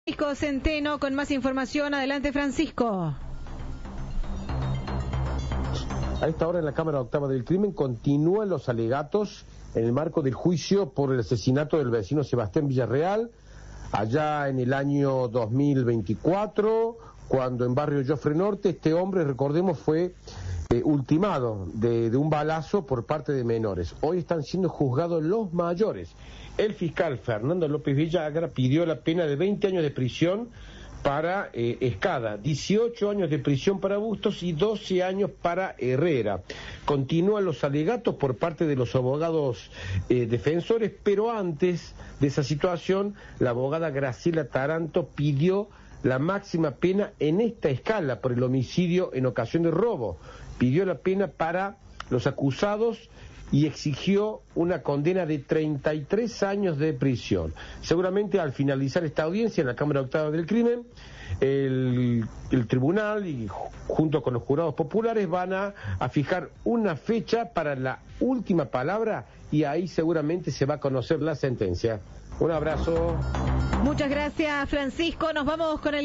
Francisco Centeno con más información. Adelante, Francisco. A esta hora en la Cámara Octava del Crimen continúan los alegatos en el marco del juicio por el asesinato del vecino Sebastián Villarreal, allá en el año 2024, cuando en barrio Jofre Norte este hombre, recordemos, fue ultimado de un balazo por parte de menores. Hoy están siendo juzgados los mayores. El fiscal Fernando López Villagra pidió la pena de 20 años de prisión para Escada, 18 años de prisión para Bustos y 12 años para Herrera. Continúan los alegatos por parte de los abogados defensores, pero antes de esa situación, la abogada Graciela Taranto pidió la máxima pena en esta escala por el homicidio en ocasión de robo. Pidió la pena para los acusados y exigió una condena de 33 años de prisión. Seguramente al finalizar esta audiencia en la Cámara Octava del Crimen, el tribunal y junto con los jurados populares van a fijar una fecha para la última palabra y ahí seguramente se va a conocer la sentencia. Un abrazo. Muchas gracias, Francisco. Nos vamos con el